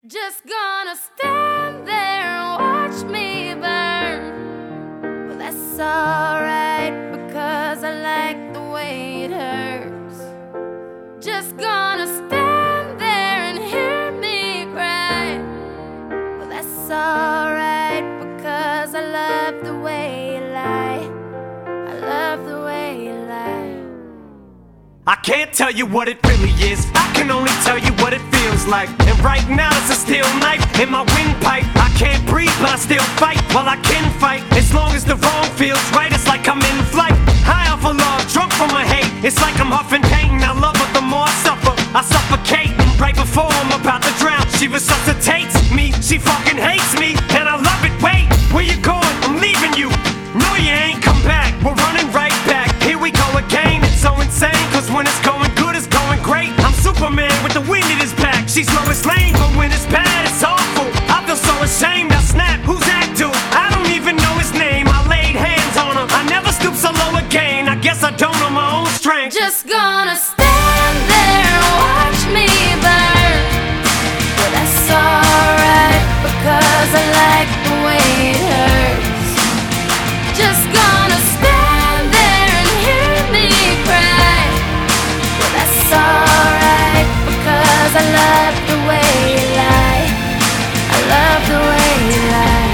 Just gonna stand there and watch me burn. Well, that's alright because I like the way it hurts. Just gonna stand there and hear me cry. Well, that's alright because I love the way you lie. I love the way you lie. I can't tell you what it really is, I can only tell you what it feels like. And right now it's a steel knife in my windpipe. I can't breathe but I still fight, well I can fight. As long as the wrong feels right, it's like I'm in flight. High off of love, drunk from my hate, it's like I'm huffing pain. I love her, the more I suffer, I suffocate. Right before I'm about to drown, she resuscitates me. She fucking hates me, and I love it. Wait, where you going? I'm leaving you. No, you ain't come back, we're running right back. Here we go again, it's so insane. Cause when it's going good, it's going great. I'm Superman with the wind in his back. She's Lois Lane, but when it's bad, it's awful. I feel so ashamed, I snap, who's that dude? I don't even know his name, I laid hands on him. I never stoop so low again, I guess I don't know my own strength. Just gonna stand there and watch me burn. Well, that's alright because I like the way it hurts. Just gonna stand there and hear me cry. Well, that's alright because I love the way you lie. I love the way you lie.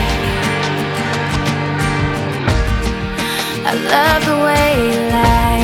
I love the way you lie.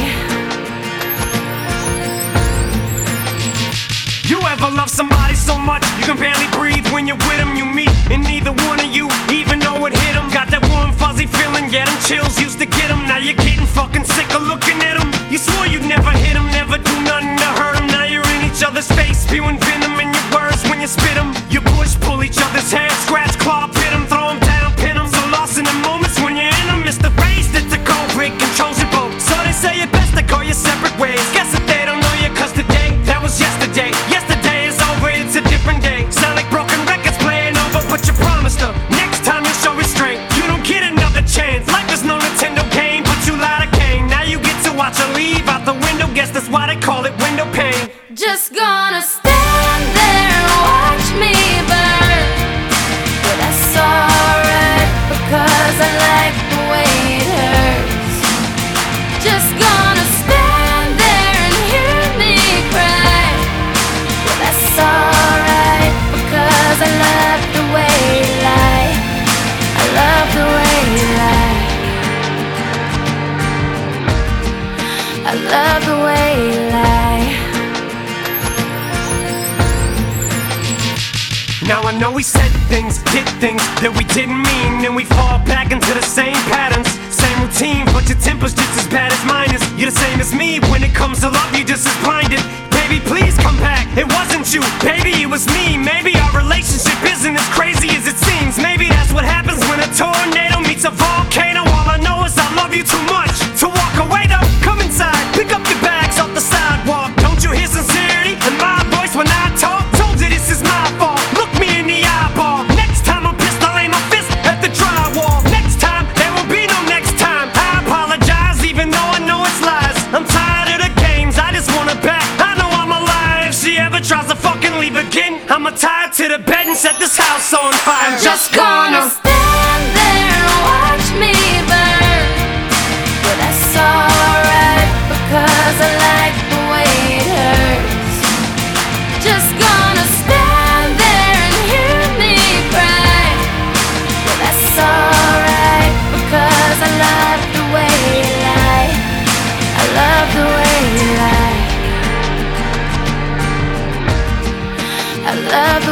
You ever love somebody so much you can barely breathe when you're with them? You meet and neither one of you even know it hit them. Got that warm fuzzy feeling, yeah, them chills used to get them. Now you're getting fucking sick of looking at them. You swore you'd never hit them, never do nothing to hurt them. Now you're in each other's face, spewing venom in your words when you spit them. You push, pull each other's hair, scratch, claw, pit them, throw them down, pin them. So lost in the moments when you're in them, it's the race that's the cold break controls your boat. So they say it best to go your separate ways. Guess that they don't know you cause today, that was yesterday. Yesterday is over, it's a different day. Sound like broken records playing over, but you promised her next time you'll show restraint. You don't get another chance, life is no Nintendo game, but you lied again. Now you get to watch her leave out the window, guess that's why they call it window pane. Just gonna stand there and watch me burn. Well, that's alright because I like the way it hurts. Just gonna stand there and hear me cry. Well, that's alright because I love the way you lie. I love the way you lie. I love the way you lie. Now I know we said things, did things that we didn't mean, and we fall back into the same patterns, same routine, but your temper's just as bad as mine is. You're the same as me, when it comes to love you're just as blinded. Baby, please come back, it wasn't you, baby, it was me. Maybe our relationship isn't as crazy as it seems. Maybe that's what happens when a tornado meets a volcano. All I know is I love you too much to walk away though. Come inside, pick up your bags off the sidewalk. Don't you hear sincerity in my voice when I talk? Told you this is my fault, look me in the eyeball. Next time I'm pissed, I'll aim my fist at the drywall. Next time, there will be no next time. I apologize even though I know it's lies. I'm tired of the games, I just want her back. I know I'm alive, if she ever tries to fucking leave again, I'ma tie her to the bed and set this house on fire. I'm just gonna stand there and watch me burn. Well, that's alright because I like the way it hurts. Just gonna stand there and hear me cry. Well, that's alright because I love the way you lie. I love the way you lie. I love